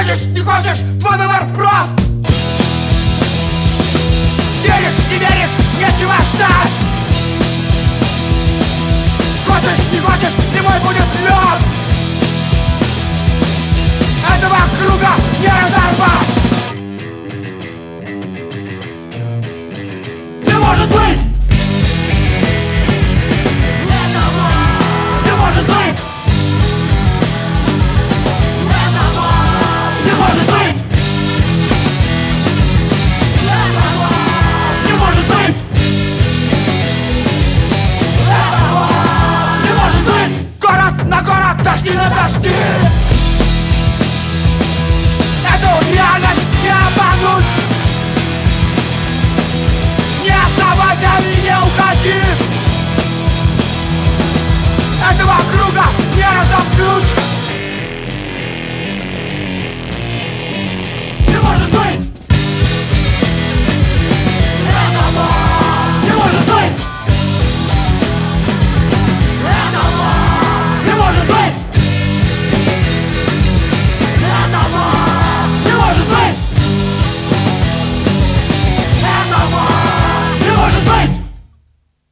Хочешь, не хочешь, твой выбор прост. Веришь, не веришь, нечего ждать. Хочешь, не хочешь, зимой будет лед.